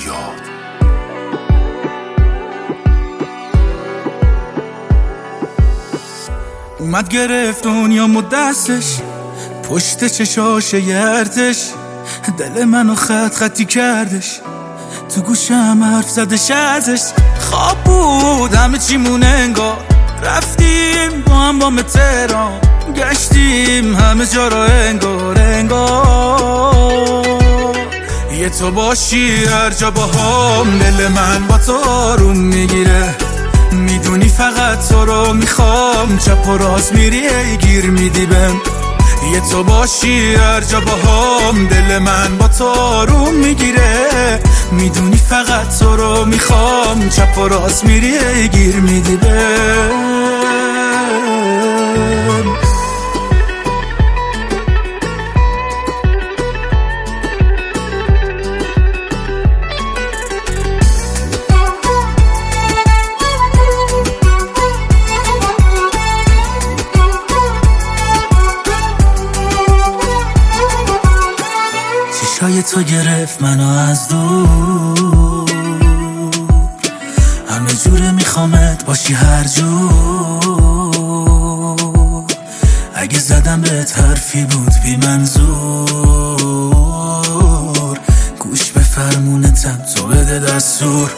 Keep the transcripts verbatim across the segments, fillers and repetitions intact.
یاد. اومد گرفت دنیامو دستش، پشت چشاش یرتش، دل منو خط خطی کردش، تو گوشم حرف زدش ازش. خواب بود همه چیمون انگار، رفتیم با هم با تهران، گشتیم همه جا را انگار انگار. یه تو باشی هر جا با هم، دل من با تو آروم میگیره، میدونی فقط تو رو میخوام، چپ و راست میری ای گیر میدی بهم. یه تو باشی هر جا با هم، دل من با تو آروم میگیره، میدونی فقط تو رو میخوام، چپ و راست میری ای گیر میدی بهم. چشای تو گرفت منو از دور، همه جوره میخوامت باشی هر جور. اگه زدم بهت حرفی بود بی منظور، گوش به فرمونتم تو بده دستور.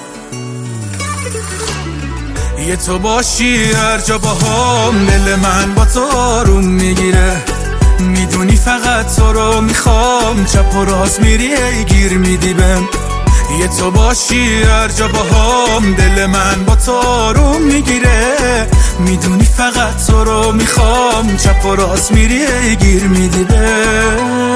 یه تو باشی هر جا با هم، دل من با تو آروم میگیره، میدونی فقط تو رو میخوام، چپ و راست میری ای گیر میدی بهم. یه تو باشی هر جا با هم، دل من با تو آروم میگیره، میدونی فقط تو رو میخوام، چپ و راست میری ای گیر میدی بهم.